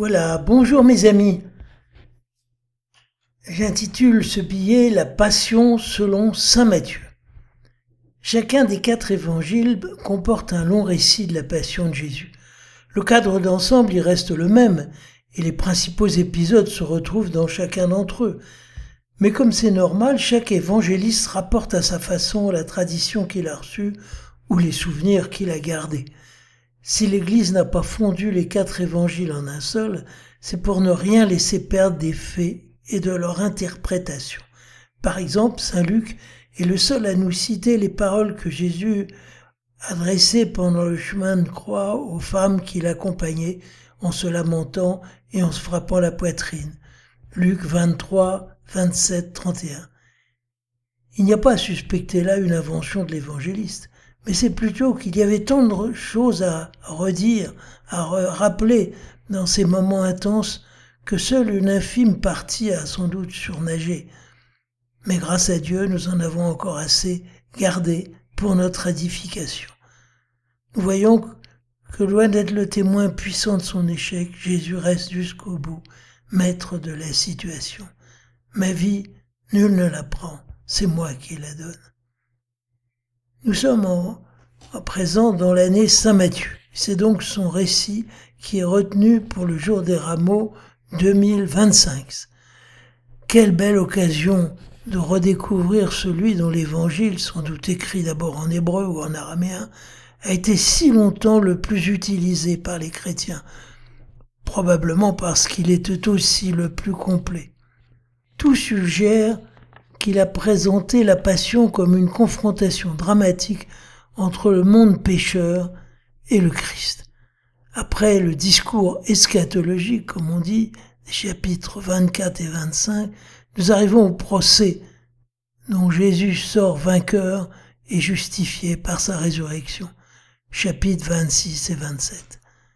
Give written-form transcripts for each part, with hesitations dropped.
Voilà, bonjour mes amis. J'intitule ce billet La Passion selon saint Matthieu. Chacun des 4 évangiles comporte un long récit de la passion de Jésus. Le cadre d'ensemble y reste le même et les principaux épisodes se retrouvent dans chacun d'entre eux. Mais comme c'est normal, chaque évangéliste rapporte à sa façon la tradition qu'il a reçue ou les souvenirs qu'il a gardés. Si l'Église n'a pas fondu les 4 évangiles en un seul, c'est pour ne rien laisser perdre des faits et de leur interprétation. Par exemple, saint Luc est le seul à nous citer les paroles que Jésus adressait pendant le chemin de croix aux femmes qui l'accompagnaient en se lamentant et en se frappant la poitrine. Luc 23, 27, 31. Il n'y a pas à suspecter là une invention de l'évangéliste, mais c'est plutôt qu'il y avait tant de choses à redire, à rappeler dans ces moments intenses que seule une infime partie a sans doute surnagé. Mais grâce à Dieu, nous en avons encore assez gardé pour notre édification. Nous voyons que loin d'être le témoin puissant de son échec, Jésus reste jusqu'au bout, maître de la situation. Ma vie, nul ne la prend, c'est moi qui la donne. Nous sommes en présent dans l'année Saint Matthieu. C'est donc son récit qui est retenu pour le jour des rameaux 2025. Quelle belle occasion de redécouvrir celui dont l'évangile, sans doute écrit d'abord en hébreu ou en araméen, a été si longtemps le plus utilisé par les chrétiens, probablement parce qu'il était aussi le plus complet. Tout suggère qu'il a présenté la passion comme une confrontation dramatique entre le monde pécheur et le Christ. Après le discours eschatologique, comme on dit, des chapitres 24 et 25, nous arrivons au procès dont Jésus sort vainqueur et justifié par sa résurrection, chapitres 26 et 27.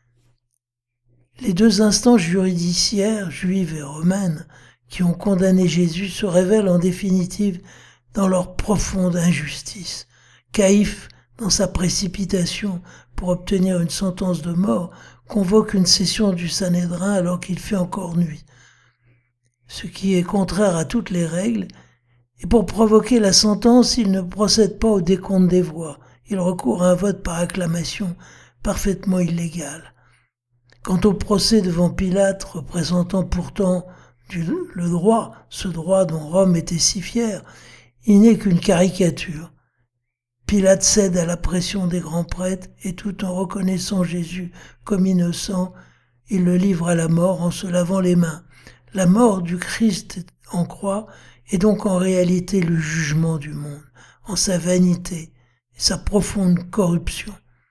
Les 2 instances juridiciaires, juives et romaines, qui ont condamné Jésus se révèlent en définitive dans leur profonde injustice. Caïphe, dans sa précipitation pour obtenir une sentence de mort, convoque une session du Sanhédrin alors qu'il fait encore nuit, ce qui est contraire à toutes les règles, et pour provoquer la sentence, il ne procède pas au décompte des voix, il recourt à un vote par acclamation parfaitement illégal. Quant au procès devant Pilate, représentant pourtant le droit, ce droit dont Rome était si fière, il n'est qu'une caricature. Pilate cède à la pression des grands prêtres et tout en reconnaissant Jésus comme innocent, il le livre à la mort en se lavant les mains. La mort du Christ en croix est donc en réalité le jugement du monde, en sa vanité et sa profonde corruption.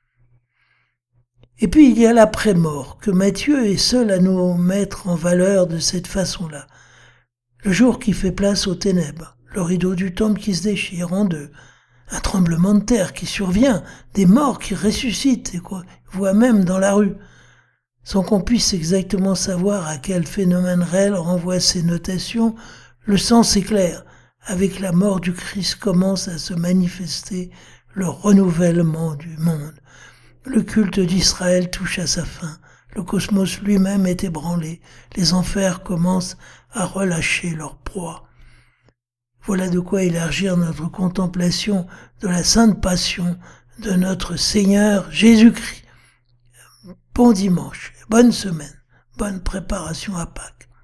Et puis il y a l'après-mort, que Matthieu est seul à nous mettre en valeur de cette façon-là. Le jour qui fait place aux ténèbres, le rideau du temple qui se déchire en deux, un tremblement de terre qui survient, des morts qui ressuscitent et qu'on voit même dans la rue. Sans qu'on puisse exactement savoir à quel phénomène réel renvoient ces notations, le sens est clair. Avec la mort du Christ commence à se manifester le renouvellement du monde. Le culte d'Israël touche à sa fin. Le cosmos lui-même est ébranlé. Les enfers commencent à relâcher leur proie. Voilà de quoi élargir notre contemplation de la sainte passion de notre Seigneur Jésus-Christ. Bon dimanche, bonne semaine, bonne préparation à Pâques.